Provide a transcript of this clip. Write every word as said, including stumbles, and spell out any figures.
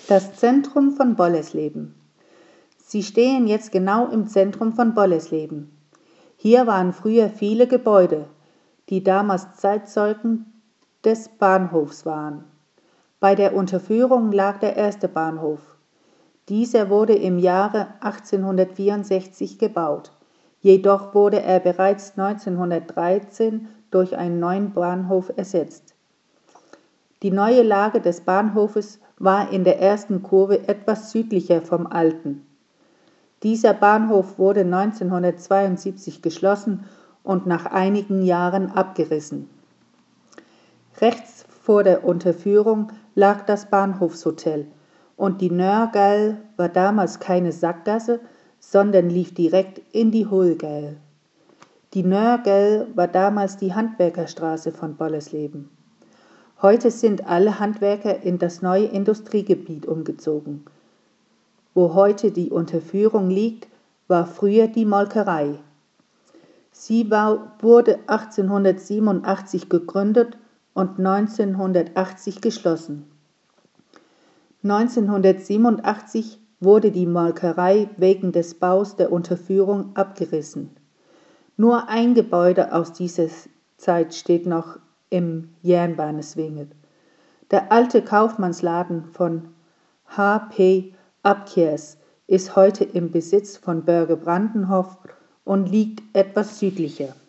Das Zentrum von Bollesleben. Sie stehen jetzt genau im Zentrum von Bollesleben. Hier waren früher viele Gebäude, die damals Zeitzeugen des Bahnhofs waren. Bei der Unterführung lag der erste Bahnhof. Dieser wurde im Jahre achtzehnhundertvierundsechzig gebaut, jedoch wurde er bereits neunzehnhundertdreizehn durch einen neuen Bahnhof ersetzt. Die neue Lage des Bahnhofes war in der ersten Kurve etwas südlicher vom alten. Dieser Bahnhof wurde neunzehnhundertzweiundsiebzig geschlossen und nach einigen Jahren abgerissen. Rechts vor der Unterführung lag das Bahnhofshotel und die Nörgall war damals keine Sackgasse, sondern lief direkt in die Hohlgäll. Die Nörgall war damals die Handwerkerstraße von Bollesleben. Heute sind alle Handwerker in das neue Industriegebiet umgezogen. Wo heute die Unterführung liegt, war früher die Molkerei. Sie war, wurde achtzehnhundertsiebenundachtzig gegründet und neunzehnhundertachtzig geschlossen. neunzehnhundertsiebenundachtzig wurde die Molkerei wegen des Baus der Unterführung abgerissen. Nur ein Gebäude aus dieser Zeit steht noch im Jernbaneswinget. Der alte Kaufmannsladen von H P Abkers ist heute im Besitz von Börge Brandenhoff und liegt etwas südlicher.